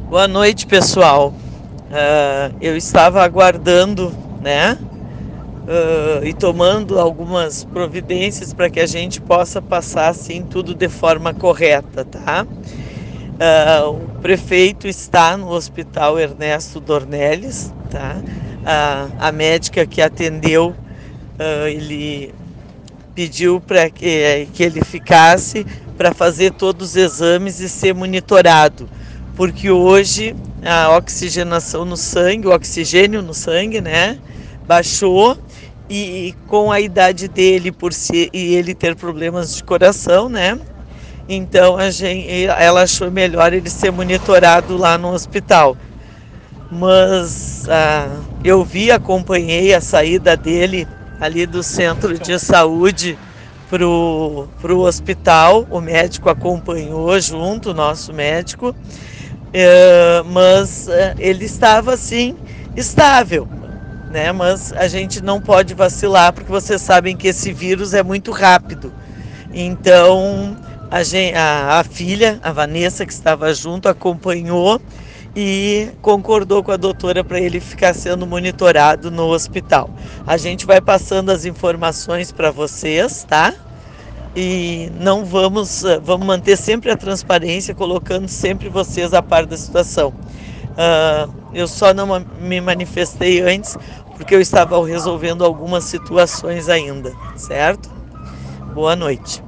Boa noite, pessoal. Eu estava aguardando, né? E tomando algumas providências para que a gente possa passar assim tudo de forma correta, tá? O prefeito está no Hospital Ernesto Dornelles, tá? A médica que atendeu, ele pediu para que ele ficasse para fazer todos os exames e ser monitorado, porque hoje a oxigenação no sangue, o oxigênio no sangue, né, baixou e com a idade dele por si, e ele ter problemas de coração, né, então ela achou melhor ele ser monitorado lá no hospital. Mas eu acompanhei a saída dele ali do centro de saúde pro hospital. O médico acompanhou junto, o nosso médico, mas ele estava assim, estável, né? Mas a gente não pode vacilar, porque vocês sabem que esse vírus é muito rápido. Então a filha, a Vanessa, que estava junto, acompanhou e concordou com a doutora para ele ficar sendo monitorado no hospital. A gente vai passando as informações para vocês, tá? E não vamos manter sempre a transparência, colocando sempre vocês a par da situação. Eu só não me manifestei antes porque eu estava resolvendo algumas situações ainda, certo? Boa noite.